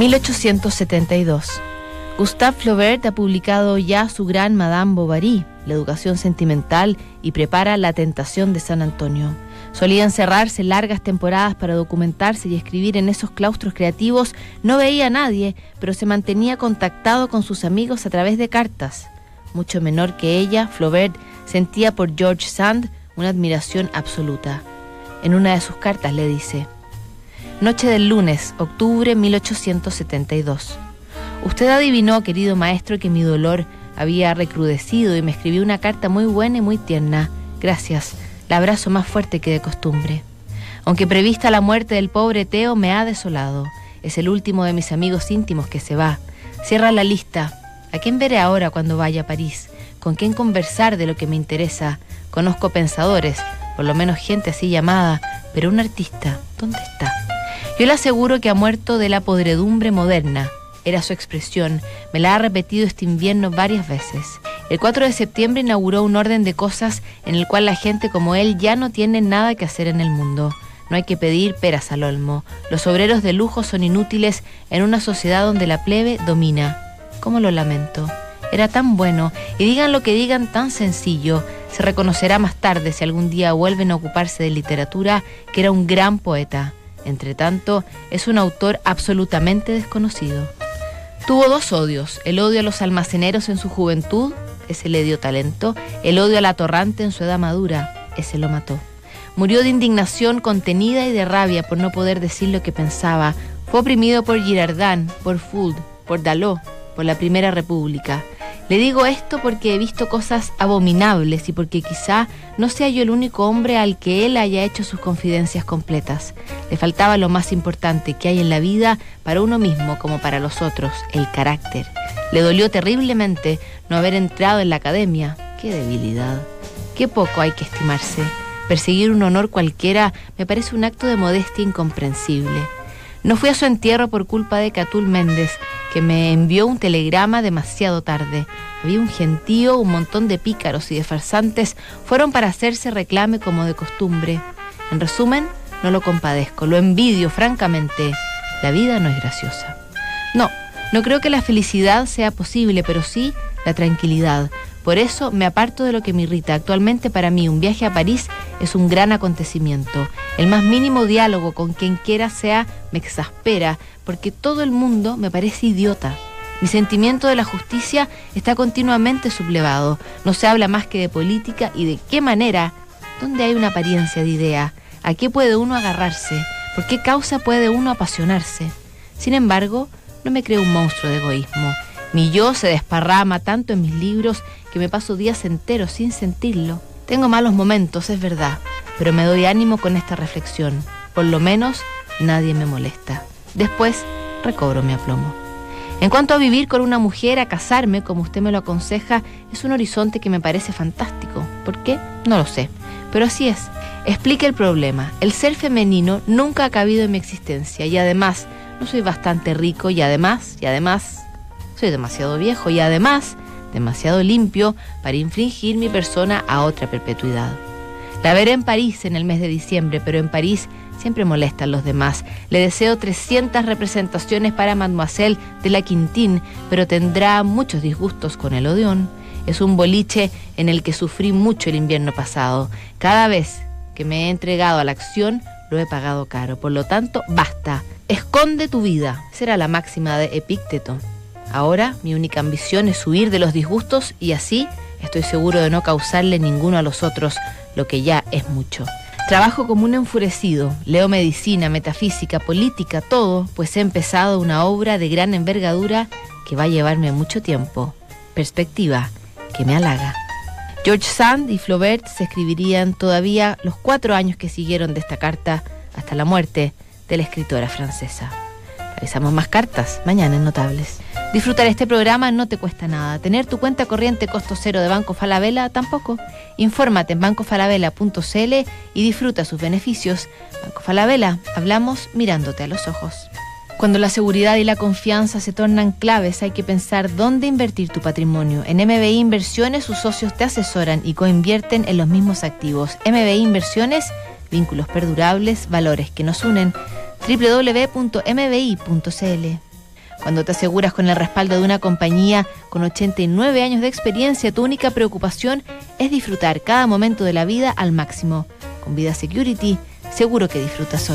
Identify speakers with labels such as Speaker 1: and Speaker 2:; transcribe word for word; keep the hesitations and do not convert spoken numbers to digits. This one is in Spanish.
Speaker 1: mil ochocientos setenta y dos. Gustave Flaubert ha publicado ya su gran Madame Bovary, La educación sentimental, y prepara La tentación de San Antonio. Solía encerrarse largas temporadas para documentarse y escribir en esos claustros creativos. No veía a nadie, pero se mantenía contactado con sus amigos a través de cartas. Mucho menor que ella, Flaubert sentía por George Sand una admiración absoluta. En una de sus cartas le dice: Noche del lunes, octubre mil ochocientos setenta y dos. Usted adivinó, querido maestro, que mi dolor había recrudecido y me escribió una carta muy buena y muy tierna. Gracias, la abrazo más fuerte que de costumbre. Aunque prevista la muerte del pobre Teo, me ha desolado. Es el último de mis amigos íntimos que se va. Cierra la lista. ¿A quién veré ahora cuando vaya a París? ¿Con quién conversar de lo que me interesa? Conozco pensadores, por lo menos gente así llamada, pero un artista, ¿dónde está? Yo le aseguro que ha muerto de la podredumbre moderna. Era su expresión, me la ha repetido este invierno varias veces. El cuatro de septiembre inauguró un orden de cosas en el cual la gente como él ya no tiene nada que hacer en el mundo. No hay que pedir peras al olmo. Los obreros de lujo son inútiles en una sociedad donde la plebe domina. ¿Cómo lo lamento? Era tan bueno, y digan lo que digan, tan sencillo. Se reconocerá más tarde, si algún día vuelven a ocuparse de literatura, que era un gran poeta. Entre tanto, es un autor absolutamente desconocido. Tuvo dos odios: el odio a los almaceneros en su juventud, ese le dio talento; el odio a la torrante en su edad madura, ese lo mató. Murió de indignación contenida y de rabia por no poder decir lo que pensaba. Fue oprimido por Girardin, por Fould, por Dalot, por la Primera República. Le digo esto porque he visto cosas abominables y porque quizá no sea yo el único hombre al que él haya hecho sus confidencias completas. Le faltaba lo más importante que hay en la vida para uno mismo como para los otros: el carácter. Le dolió terriblemente no haber entrado en la academia. ¡Qué debilidad! ¡Qué poco hay que estimarse! Perseguir un honor cualquiera me parece un acto de modestia incomprensible. No fui a su entierro por culpa de Catul Méndez, que me envió un telegrama demasiado tarde. Había un gentío, un montón de pícaros y de farsantes fueron para hacerse reclame como de costumbre. En resumen, no lo compadezco, lo envidio francamente. La vida no es graciosa. No, no creo que la felicidad sea posible, pero sí la tranquilidad. Por eso me aparto de lo que me irrita. Actualmente para mí un viaje a París es un gran acontecimiento. El más mínimo diálogo con quien quiera sea me exaspera, porque todo el mundo me parece idiota. Mi sentimiento de la justicia está continuamente sublevado. No se habla más que de política y de qué manera. ¿Dónde hay una apariencia de idea? ¿A qué puede uno agarrarse? ¿Por qué causa puede uno apasionarse? Sin embargo, no me creo un monstruo de egoísmo. Mi yo se desparrama tanto en mis libros que me paso días enteros sin sentirlo. Tengo malos momentos, es verdad, pero me doy ánimo con esta reflexión. Por lo menos nadie me molesta. Después recobro mi aplomo. En cuanto a vivir con una mujer, a casarme, como usted me lo aconseja, es un horizonte que me parece fantástico. ¿Por qué? No lo sé, pero así es. Explique el problema. El ser femenino nunca ha cabido en mi existencia, y además no soy bastante rico, y además, y además... soy demasiado viejo y además demasiado limpio para infringir mi persona a otra perpetuidad. La veré en París en el mes de diciembre, pero en París siempre molestan los demás. Le deseo trescientas representaciones para Mademoiselle de la Quintín, pero tendrá muchos disgustos con el Odeón. Es un boliche en el que sufrí mucho el invierno pasado. Cada vez que me he entregado a la acción, lo he pagado caro. Por lo tanto, basta. Esconde tu vida. Será la máxima de Epícteto. Ahora mi única ambición es huir de los disgustos y así estoy seguro de no causarle ninguno a los otros, lo que ya es mucho. Trabajo como un enfurecido, leo medicina, metafísica, política, todo, pues he empezado una obra de gran envergadura que va a llevarme mucho tiempo. Perspectiva que me halaga. George Sand y Flaubert se escribirían todavía los cuatro años que siguieron de esta carta hasta la muerte de la escritora francesa. Revisamos más cartas mañana en Notables. Disfrutar este programa no te cuesta nada. Tener tu cuenta corriente costo cero de Banco Falabella tampoco. Infórmate en banco falabella punto c l y disfruta sus beneficios. Banco Falabella, hablamos mirándote a los ojos. Cuando la seguridad y la confianza se tornan claves, hay que pensar dónde invertir tu patrimonio. En M B I Inversiones, sus socios te asesoran y coinvierten en los mismos activos. M B I Inversiones, vínculos perdurables, valores que nos unen. doble u doble u doble u punto m b i punto c l. Cuando te aseguras con el respaldo de una compañía con ochenta y nueve años de experiencia, tu única preocupación es disfrutar cada momento de la vida al máximo. Con Vida Security, seguro que disfrutas hoy.